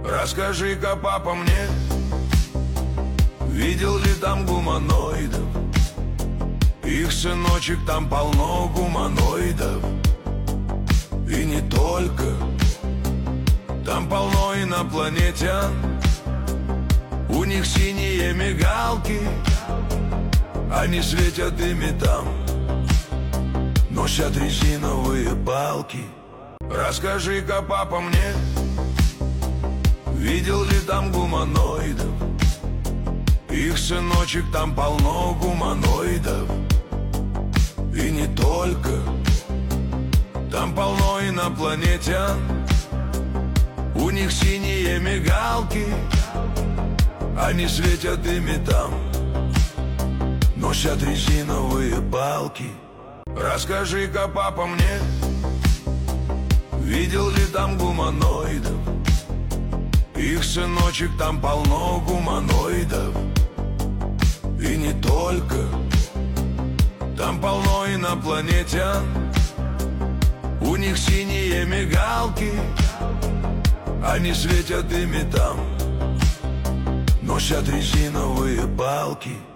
Расскажи-ка, папа, мне, видел ли там гуманоидов? Их, сыночек, там полно гуманоидов. И не только. Там полно инопланетян. У них синие мигалки. Они светят ими там, носят резиновые палки. Расскажи-ка, папа, мне, видел ли там гуманоидов? Их, сыночек, там полно гуманоидов. И не только. Там полно инопланетян. У них синие мигалки. Они светят ими там, носят резиновые палки. Расскажи-ка, папа, мне, видел ли там гуманоидов? Их, сыночек, там полно гуманоидов. И не только. Там полно инопланетян. У них синие мигалки. Они светят ими там, носят резиновые палки.